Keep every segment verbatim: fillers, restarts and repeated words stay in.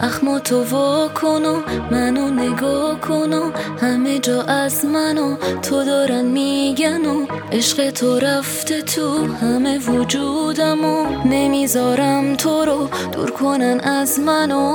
اخمو تو وا کن و منو نگاه کن و همه جا از منو تو دارن میگن و عشق تو رفته تو همه وجودم و نمیذارم تو رو دور کنن از منو.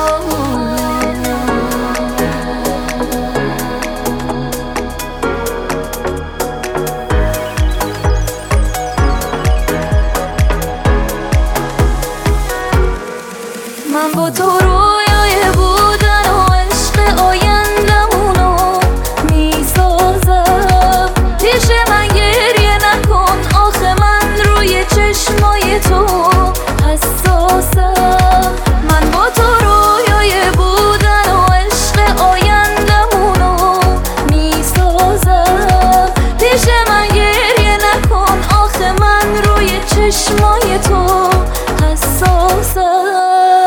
من با تو رویای بودن و عشق آیندمونو میسازم. پیش من گریه نکن آخه من روی چشمای تو حساسم. من با تو رویای بودن و عشق آیندمونو میسازم. پیش من گریه نکن آخه من روی چشمای تو حساسم.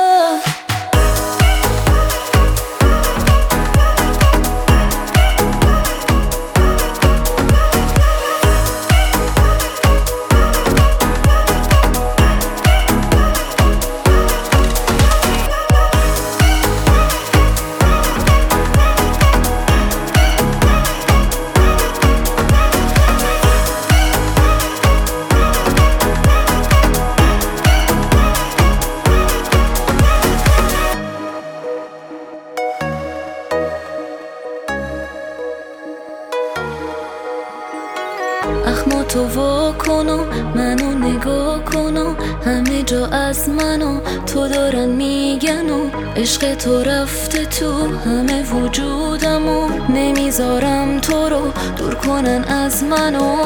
اخمو تو وا کن و منو نگاه کن و همه جا از منو تو دارن میگن و عشق تو رفته تو همه وجودم و نمیذارم تو رو دور کنن از منو.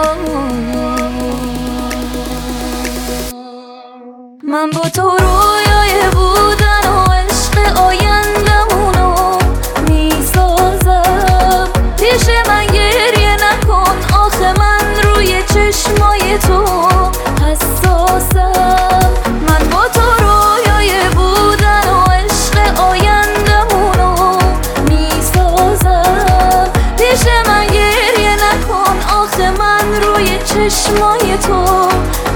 من با تو رویای بودن و عشق آیندمونو میسازم. پیش من گریه نکن آخه من روی چشمای تو حساسم. من با تو رویای بودن و عشق آیندمونو میسازم. پیش من گریه نکن آخه من روی چشمای تو